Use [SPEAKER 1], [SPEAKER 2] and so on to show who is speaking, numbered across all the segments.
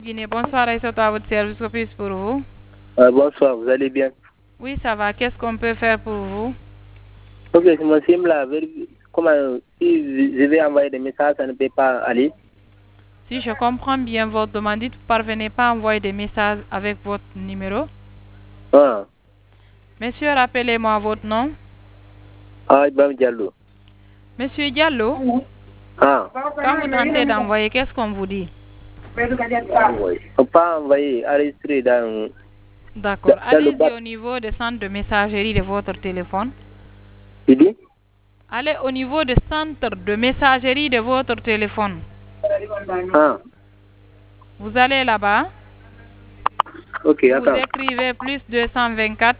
[SPEAKER 1] Guinée, bonsoir, et c'est à votre service, que puis-je pour vous?
[SPEAKER 2] Bonsoir, vous allez bien?
[SPEAKER 1] Oui, ça va. Qu'est-ce qu'on peut faire pour vous?
[SPEAKER 2] Ok, je me suis là, comment, si je vais envoyer des messages, ça ne peut pas aller.
[SPEAKER 1] Si je comprends bien votre demande, vous ne parvenez pas à envoyer des messages avec votre numéro.
[SPEAKER 2] Ah,
[SPEAKER 1] Monsieur, rappelez-moi votre nom.
[SPEAKER 2] Ibrahim Diallo.
[SPEAKER 1] Monsieur Diallo,
[SPEAKER 2] Ah,
[SPEAKER 1] quand vous tentez d'envoyer, qu'est-ce qu'on vous dit?
[SPEAKER 2] on peut pas envoyer, enregistrer
[SPEAKER 1] D'accord.
[SPEAKER 2] dans le
[SPEAKER 1] Allez-y
[SPEAKER 2] boîte.
[SPEAKER 1] au niveau des centres de messagerie de votre téléphone.
[SPEAKER 2] Tu dis?
[SPEAKER 1] Allez au niveau des centres de messagerie de votre téléphone.
[SPEAKER 2] Ah,
[SPEAKER 1] Vous allez là-bas.
[SPEAKER 2] ok,
[SPEAKER 1] Vous
[SPEAKER 2] attends.
[SPEAKER 1] écrivez plus 224.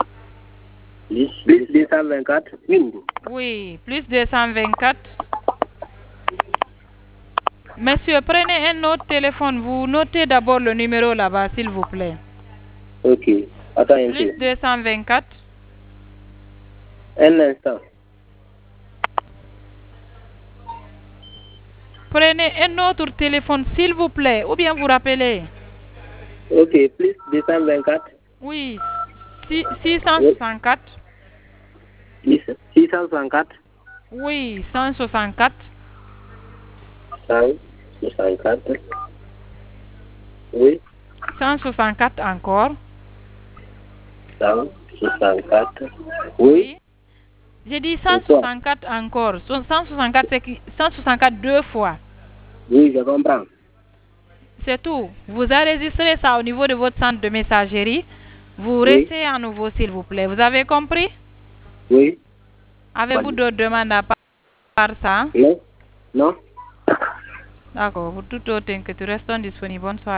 [SPEAKER 2] Plus 224.
[SPEAKER 1] Oui, plus 224. Monsieur, prenez un autre téléphone. Vous notez d'abord le numéro là-bas, s'il vous plaît.
[SPEAKER 2] Ok, attends un
[SPEAKER 1] Plus
[SPEAKER 2] peu.
[SPEAKER 1] 224.
[SPEAKER 2] Un instant.
[SPEAKER 1] Prenez un autre téléphone, s'il vous plaît, ou bien vous rappelez.
[SPEAKER 2] Ok, plus 224.
[SPEAKER 1] Oui,
[SPEAKER 2] Oui,
[SPEAKER 1] 664.
[SPEAKER 2] 664.
[SPEAKER 1] Oui, 164.
[SPEAKER 2] 164. Oui,
[SPEAKER 1] 164 encore.
[SPEAKER 2] 164. Oui,
[SPEAKER 1] Oui. J'ai dit
[SPEAKER 2] pourquoi?
[SPEAKER 1] 164 encore. 164, c'est 164 deux fois.
[SPEAKER 2] Oui, je comprends.
[SPEAKER 1] C'est tout. Vous enregistrez ça au niveau de votre centre de messagerie. Vous
[SPEAKER 2] Oui,
[SPEAKER 1] restez à nouveau, s'il vous plaît. Vous avez compris?
[SPEAKER 2] oui.
[SPEAKER 1] Avez-vous d'autres demandes à part ça?
[SPEAKER 2] Non, non.
[SPEAKER 1] D'accord. Pour tout autre que tu restes disponible. Bonne soirée.